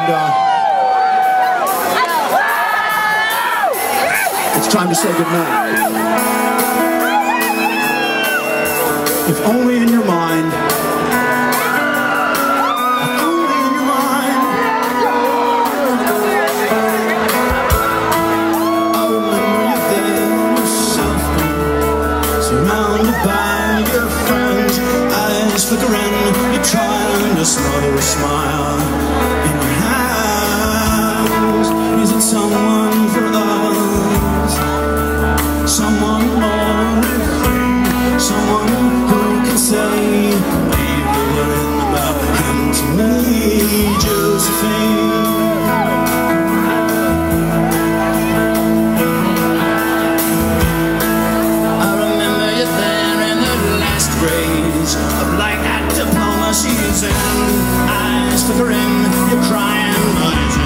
and it's time to say goodnight. If only in your mind, if only in your mind, I remember you there yourself, surrounded by your friends, eyes flickering, you're trying to smother a smile in your hands. Is it someone for us? Someone more, someone who can say, leave the word about him to me, Josephine. I remember you there in the last rays of light at diplomacy's end, eyes flickering, you're crying, but it's